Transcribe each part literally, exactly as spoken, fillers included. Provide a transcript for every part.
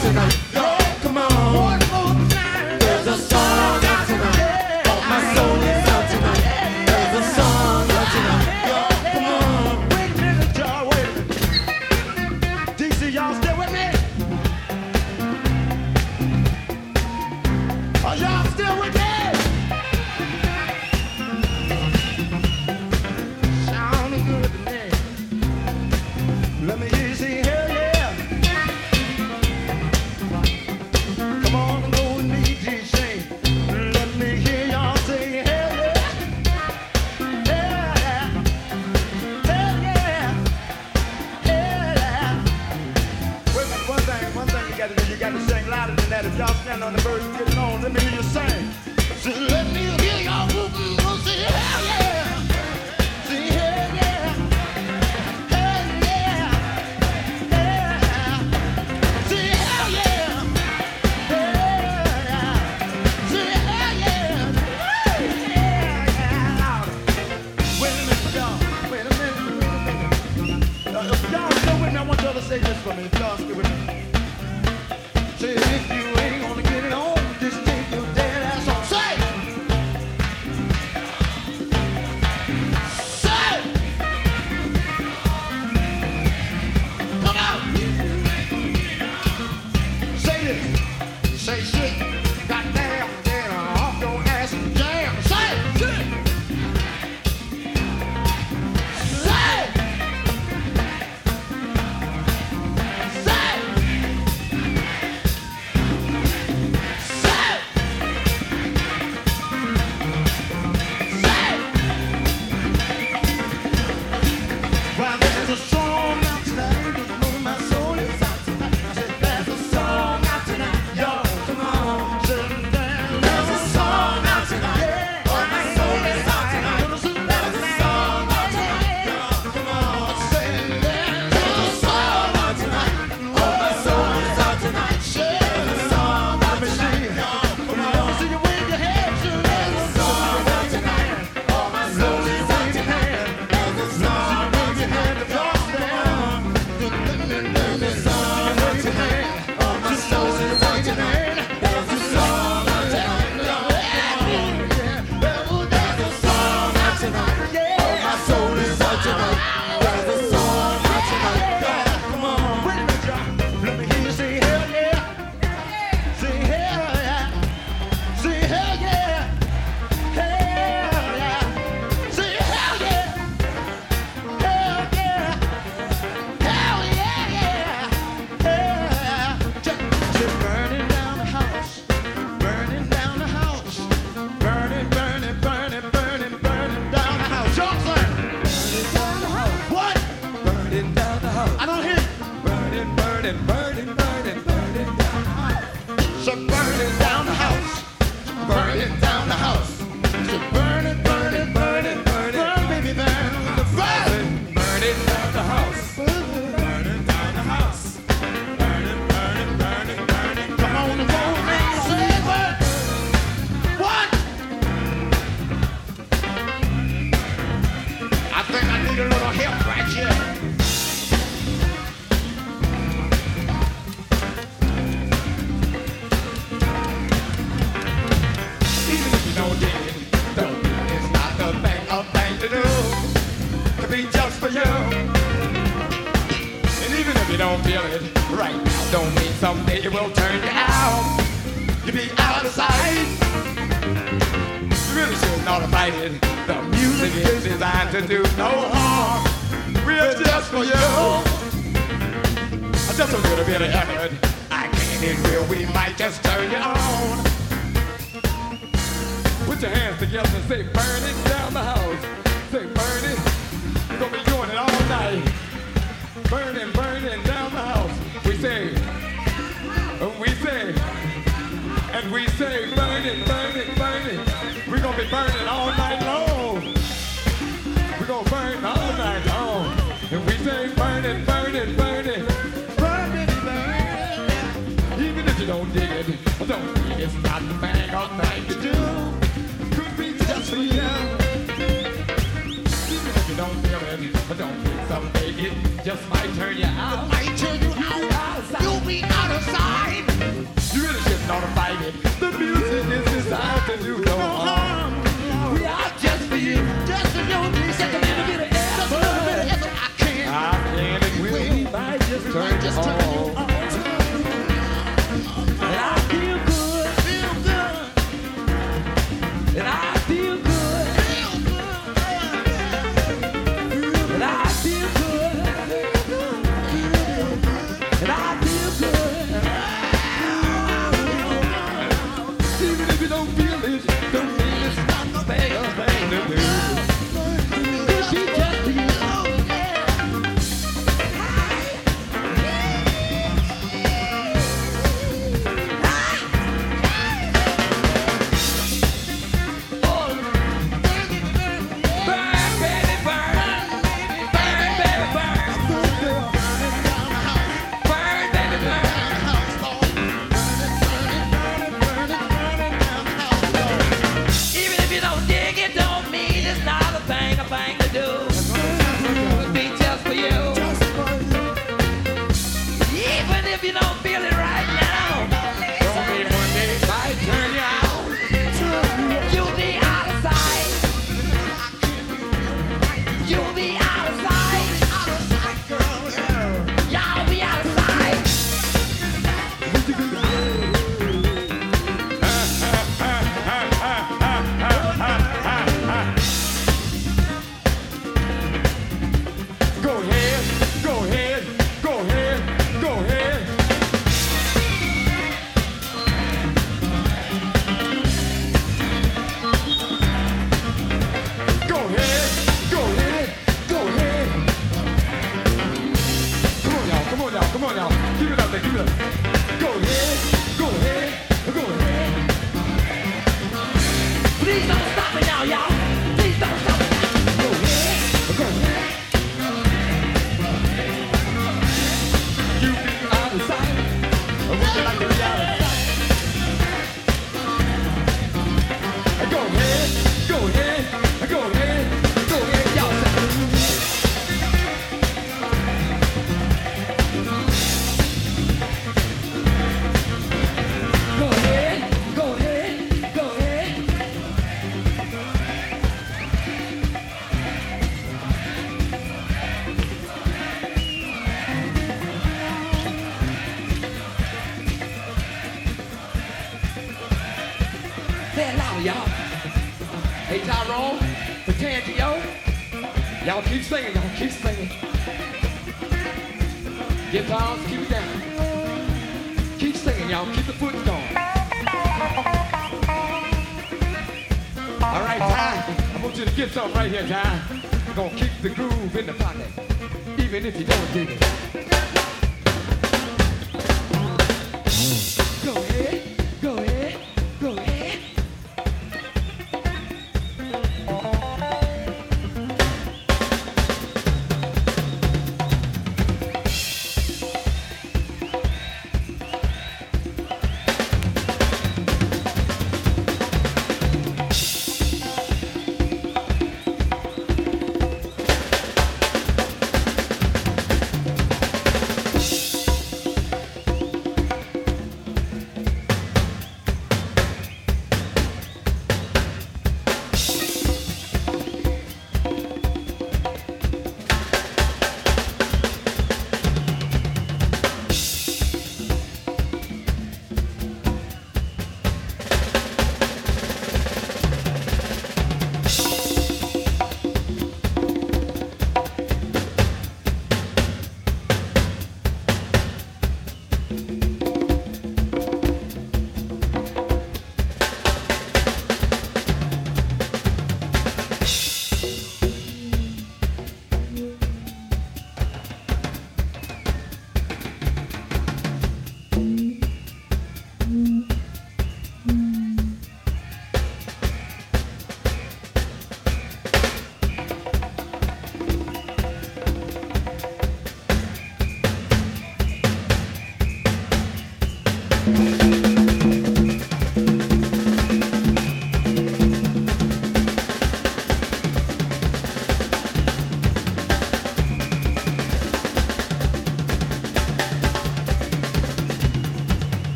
tonight. Yeah, come on. One more time. There's a song out tonight. Yeah. Oh, my soul is out tonight. Yeah. There's a song out tonight. Yeah, come on. Wait a minute, y'all. Wait a minute. D C, y'all still with me? Are y'all still with me? Sounding good to me. Let me hear you say hell yeah. Come on and go with me, D C. Let me hear y'all say hell yeah. Hell yeah. Hell yeah. Hell yeah. Wait a minute, one thing, one thing you gotta do, you gotta sing louder than that. If y'all stand on the verse getting on, let me hear you sing. So let me hear y'all whooping, go say hell yeah. Say hell yeah. Hell yeah. Yeah. Say hell yeah. Hell yeah. Say hell yeah. Yeah, yeah. Wait a minute, y'all. Wait a minute, wait a minute. Uh, if y'all still with me, I want y'all to say this for me. If y'all still with me. Say if you ain't gonna get it on, just take your dead ass on. Say! Say! Come on! Say this. Say shit. Goddamn, get off your ass and jam. Say! Say! Say! Say! Well, there's a song out tonight, just know my soul is out tonight. I said, there's a song out tonight, yo, come on. Said, there's a song out tonight, yeah. Oh, my soul is out tonight. There's a song out tonight, yo, come on. Said, there's a song out tonight. Oh, my soul is out tonight. There's a song out tonight, yo, come on. Let me see you wave your hand, sure. There's a song out tonight. Oh, my soul is out tonight. There's a song out tonight. If y'all stand, there's a song out tonight. Oh, my soul is out tonight. There's a song out tonight. There's a song out tonight. Oh, my soul is out tonight. There's a song out tonight. Yeah, come on. Wait a minute, y'all. Let me hear you say hell yeah. Say hell yeah. Say hell yeah. Hell yeah. Say hell yeah. Hell yeah. Hell yeah, yeah. Hell yeah. Just, just burning down the house. Burning down the house. Burning, burning, burning, burning, burning down the house. Y'all say, burning down the house. What? Burning down the house. I don't hear you. Burning, burning, burning, burning, burning down the house. So burning down the house. Burning down the house. So burning, burning, burning, burning. Burn, baby, burn. Burn. Burning down the house. Burning down the house. Burning, burning, burning, burning. Come on and roll around, say what? What? I think I need a little help right here. Even if you don't get it, don't get it. It's not the thing, a thing to do. To be just for you. And even if you don't feel it right now, don't mean someday it will turn you out. You be out of sight. You really shouldn't ought to fight it. The music is designed to do no harm. We're just for you. Just a little bit of effort. I can't in real, we might just turn you on. Put your hands together and say, burn it down the house. Say, burn it. We're gonna be doing it all night. Burning, burning down the house. We say, and we say, and we say, burn it, burn it, burn it. We're gonna be burning all night long. We're gonna burn all night long. And we say, burn it, burn it, burn it. Burn it, burn it. Even if you don't dig it, don't dig it. It's not the thing or thing to do. Could be just for you. Even if you don't feel it, don't think someday it just might turn you out. Might turn you out. You'll be out of sight. Y'all keep singing, y'all keep singing. Guitars, keep it down. Keep singing, y'all, keep the foot going. All right, Ty, I want you to get something right here, Ty. We're gonna keep the groove in the pocket, even if you don't dig it. Go ahead, go ahead, go ahead.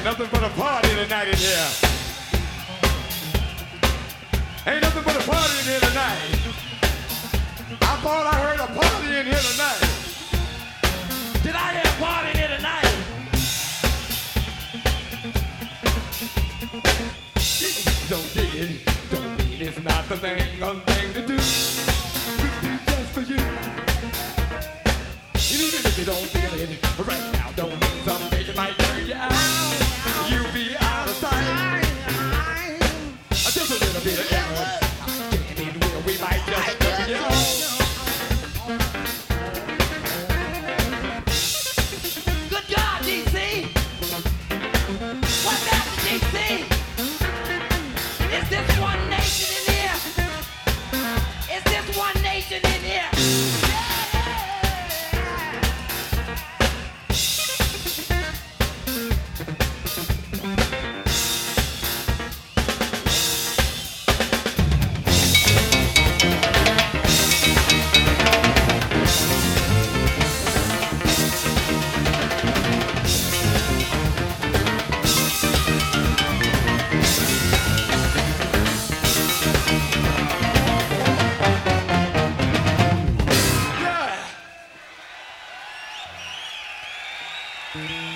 nothing but a party tonight in here. Ain't nothing but a party in here tonight. I thought I heard a party in here tonight. Did I hear a party in here tonight? Don't dig it, don't mean it's not the thing, a thing to do. Just for you. Even if you don't feel it right now, don't mean someday it might turn you out. You be out of sight. Just a little bit of effort. Can't need will, we might just turn you out. Good God, D C! What's happening, D C? Is this one nation in here? Is this one nation in here? Yeah.